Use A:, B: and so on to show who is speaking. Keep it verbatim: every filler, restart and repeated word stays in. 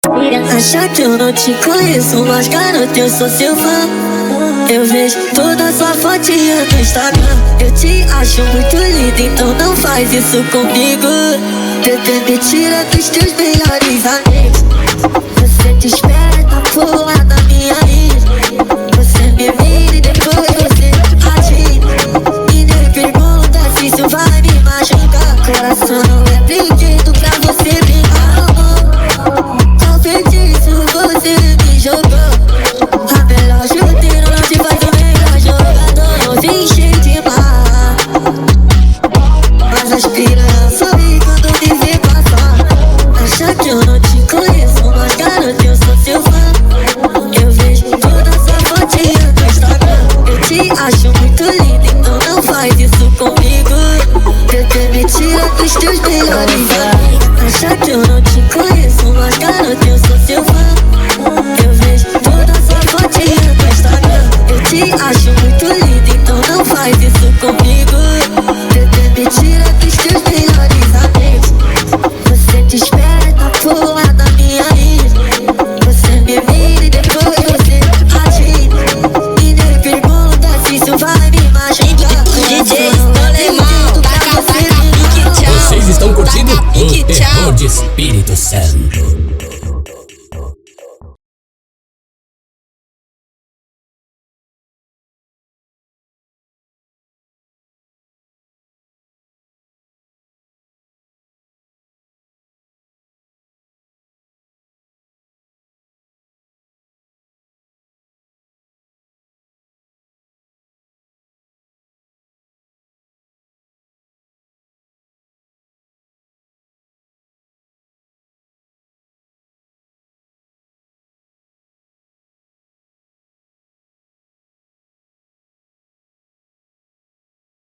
A: Acha que eu não te conheço, mas garoto, eu sou seu fã. Eu vejo toda sua fotinha no Instagram. Eu te acho muito linda, então não faz isso comigo. Tenta me tirar dos teus melhores amigos. Você te espera na porra da minha